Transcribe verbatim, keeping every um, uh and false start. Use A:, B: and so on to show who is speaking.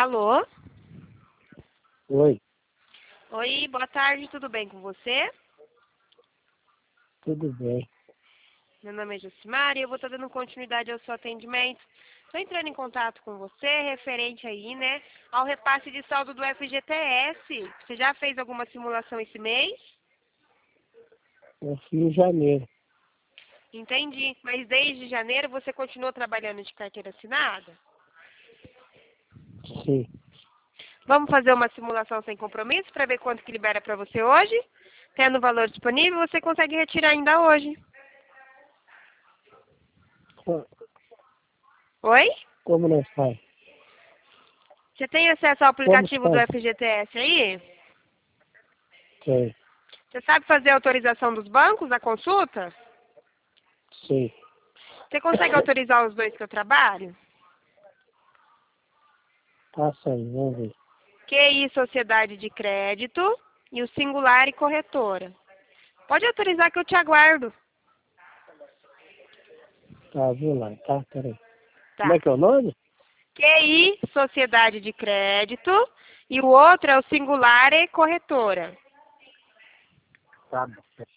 A: Alô?
B: Oi,
A: Oi, boa tarde, tudo bem com você?
B: tudo bem?
A: Meu nome é Josimar e eu vou estar dando continuidade ao seu atendimento. Estou entrando em contato com você, referente aí, né, ao repasse de saldo do F G T S. Você já fez alguma simulação esse mês?
B: Eu fui em janeiro,
A: Entendi, mas desde janeiro você continuou trabalhando de carteira assinada?
B: sim.
A: Vamos fazer uma simulação sem compromisso para ver quanto que libera para você hoje? Tendo o valor disponível, você consegue retirar ainda hoje.
B: Co-
A: Oi?
B: Como nós faz?
A: Você tem acesso ao
B: Como
A: aplicativo do
B: faz?
A: F G T S aí?
B: Sim,
A: Você sabe fazer a autorização dos bancos, a consulta?
B: sim.
A: Você consegue autorizar os dois que eu trabalho?
B: Passa aí, vamos ver.
A: Q I Sociedade de Crédito e o Singular e Corretora. Pode autorizar que eu te aguardo.
B: Tá, viu lá, tá? Peraí. Como
A: Tá.
B: é que é o nome?
A: Q I Sociedade de Crédito e o outro é o Singular e Corretora.
B: Tá bom.